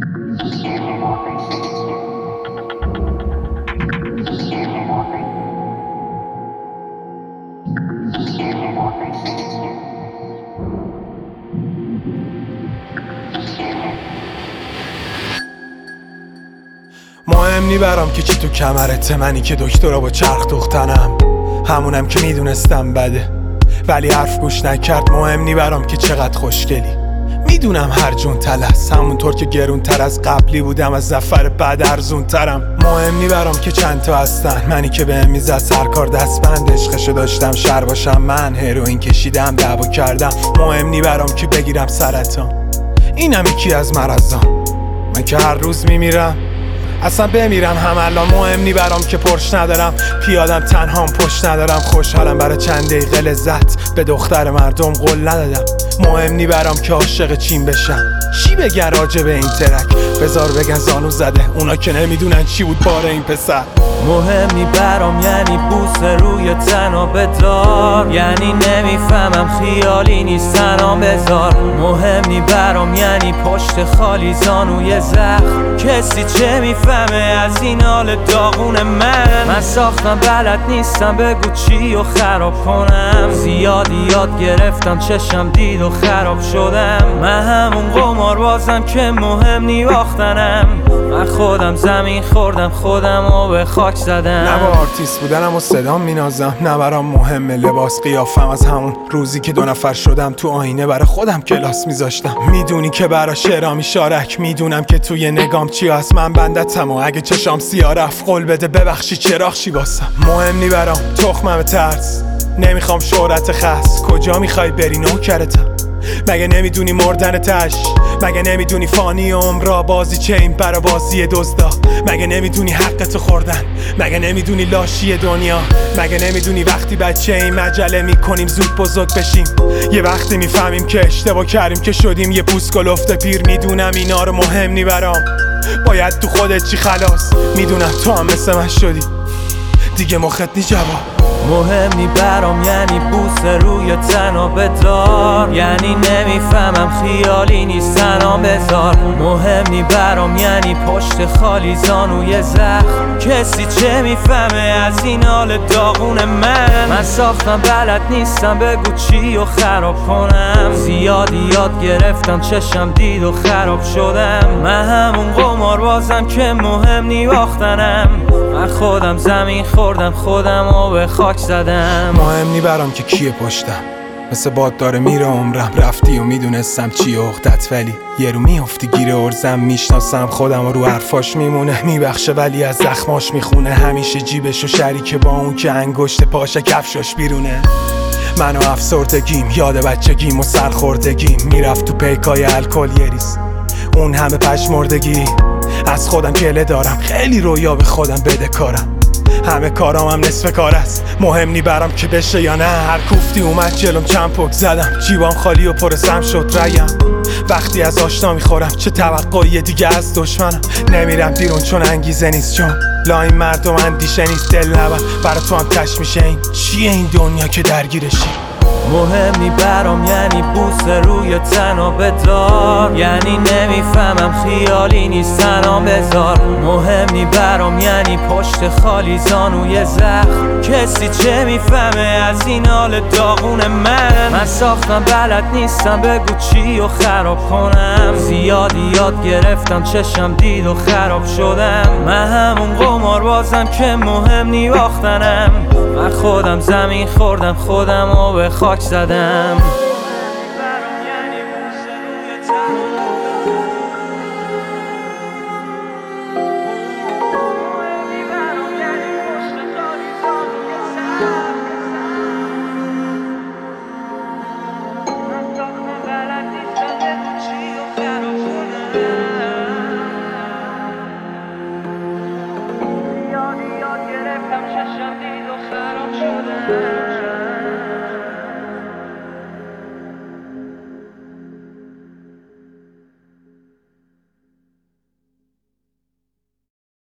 مهم نی برام که چی تو کمرته، منی که دکترا با چرخ دوختنم، همونم که میدونستم بده ولی حرف گوش نکرد. مهم نی برام که چقدر خوشگلی، میدونم هر جون تلس، همونطور که گرون تر از قبلی بودم از زفر بعد ارزون ترم. مهم نی برام که چند تا هستن، منی که بهم میزد سرکار دستبند، عشقشو داشتم شر باشم من، هروئین کشیدم دعوا کردم. مهم نی برام که بگیرم سرطان، اینم یکی از مرضام، من که هر روز میمیرم اصلا بمیرم هم الان. مهم نی برام که پرش ندارم، پیادم تنهام پشت ندارم، خوشحالم برای چند دقیقه لذت، به دختر مردم قول ندادم. مهم نی برام که عاشق چین بشم، چی بگن راجع به این ترک، بذار بگن زانو زده، اونا که نمیدونن چی بود بار این پسر. مهم نی برام یعنی بوسه روی تنها بدار، یعنی نمیفهمم خیالی نیست تنها بذار. مهم نی برام یعنی پشت خالی زانوی زخم، کسی چه میفهمه از این حال داغون من ساختم بلد نیستم بگو چی و خراب کنم، زیادی یاد گرفتم چشم دید و خراب شدم. من همون قمار بازم که مهم نی باختنم، من خودم زمین خوردم خودم و به خاک زدم. نه با آرتیست بودنم و صدام مینازم، نه برام مهمه لباس قیافم، از همون روزی که 2 نفر شدم تو آینه برای خودم کلاس میذاشتم. میدونی که برا شعرام میشارک، میدونم که توی نگام چی هست، من بندتم و اگه چشام سیاه رفت قول بده ببخشی چراغ چی واسم. مهم نی برام تخمم ترس، نمیخوام شهرت خاص، کجا میخوای بری نوکرتم، مگه نمیدونی مردن تش، مگه نمیدونی فانی عمرا بازی چه این برا بازی دزدا، مگه نمیدونی حقتو خوردن، مگه نمیدونی لاشی دنیا، مگه نمیدونی وقتی بچه این مجله میکنیم زود بزرگ بشیم، یه وقتی میفهمیم که اشتباه کردیم که شدیم یه پوست گلفته پیر. میدونم اینا رو مهم نی برام، باید تو خودت چی خلاص، میدونم تو هم مثل من شدی دیگه مخت نی جواب. مهم نی برام یعنی بوسه روی تنها بدار، یعنی نمیفهمم خیالی نیست تنها بذار. مهم نی برام یعنی پشت خالی زانوی زخم، کسی چه میفهمه از این حال داغون من ساختم بلد نیستم بگو چی و خراب کنم، زیادی یاد گرفتم چشم دید و خراب شدم. من همون قمار بازم که مهم نی باختنم، من خودم زمین خوردم خودم و به خاک زدم. مهم نی برام که کیه پشتم، مثل باد داره میره عمرم، رفتی و میدونستم چیه عقدت، ولی یه رو میافتی گیر ارزم، میشناسم خودم و رو حرفاش میمونه، میبخشه ولی از زخماش میخونه، همیشه جیبش و شریکه با اون که انگشت پاشه کفشاش بیرونه. من و افسردگیم، یاد بچگیم و سرخوردگیم، میرفت تو پیکای الکل یه ریز، اون همه پشمردگی، از خودم گله دارم، خیلی رویا به خودم بده کارم، همه کارام هم نصف کار است. مهم نی برام که بشه یا نه، هر کوفتی اومد جلوم چند پک زدم، جیبام خالی و پر سم شد ریم، وقتی از آشنا میخورم چه توقعی دیگه از دشمنم، نمیرم بیرون چون انگیزه نیست، چون لا این مردم اندیشه نیست، دل نبر برا تو هم تش میشه، این چیه این دنیا که درگیرشی. مهم نی برام یعنی بوسه روی تنها بدار، یعنی نمیفهمم خیالی نیست تنها بذار. مهم نی برام یعنی پشت خالی زانوی زخم، کسی چه میفهمه از این حال داغون من ساختم بلد نیستم بگو چی و خراب کنم، زیادی یاد گرفتم چشم دید و خراب شدم. من همون قمار بازم که مهم نی باختنم، من خودم زمین خوردم خودم و به خاک زدم. یاد گرفتم چشم دید و خراب شده.